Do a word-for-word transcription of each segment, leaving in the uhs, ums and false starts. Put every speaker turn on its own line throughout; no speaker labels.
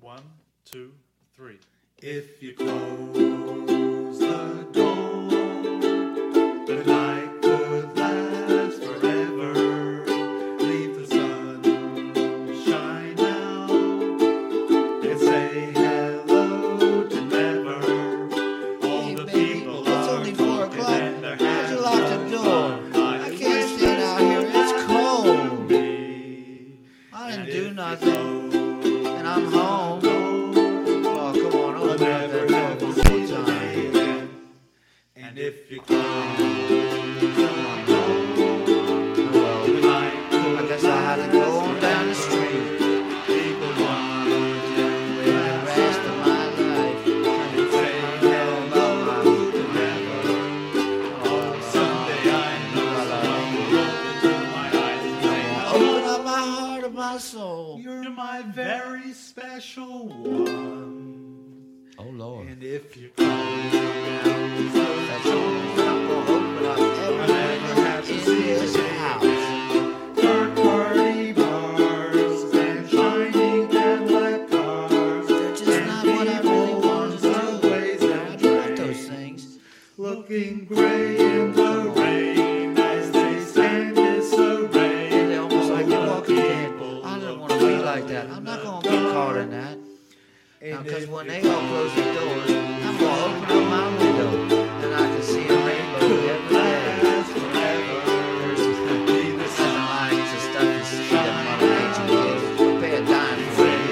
One, two, three.
If you close the door, the night could last forever. Leave the sun shine out and say hello to never. All
Hey,
the
baby,
people
it's
are
only four
talking
o'clock.
and they're
Why'd you
having
lock the
fun.
door? I can't stand out here. It's cold. I didn't do nothing, and I'm home. Oh, come on, open up that door one more time.
And if you come,
Come on, well, I guess I'll have to go on down the street.
people want to
Live the rest of my life.
say hello to never. Someday I know someone will look into my eyes and say,
Open up my heart and my soul.
you're my very special one.
Oh, Lord.
And if you come down,
That's all. I'm going to open up every window in this house.
third party bars and shining candlelight cars.
They're just not what I really want to do.
Subways
I
and
do want
trains
those things.
looking gray in the rain as they stand disarray.
They're almost like The Walking Dead. I don't want to be like that. I'm not going to be caught in that. Now, because when they all close the doors, I'm going to open up my window and I can see a rainbow every day. There's nothing like the stuff you see that Mother Nature gives. Pay a dime for it.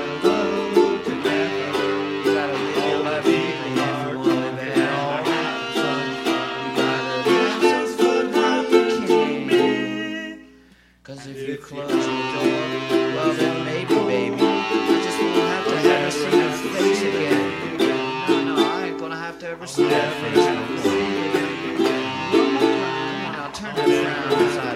You gotta live your life freely if you want to live it at all. You gotta have some fun while you can. Because if you close your door, well then maybe, baby, I just won't have to ever see your face again. No, no, I ain't gonna have to ever see that face again. Come on now, turn that frown aside.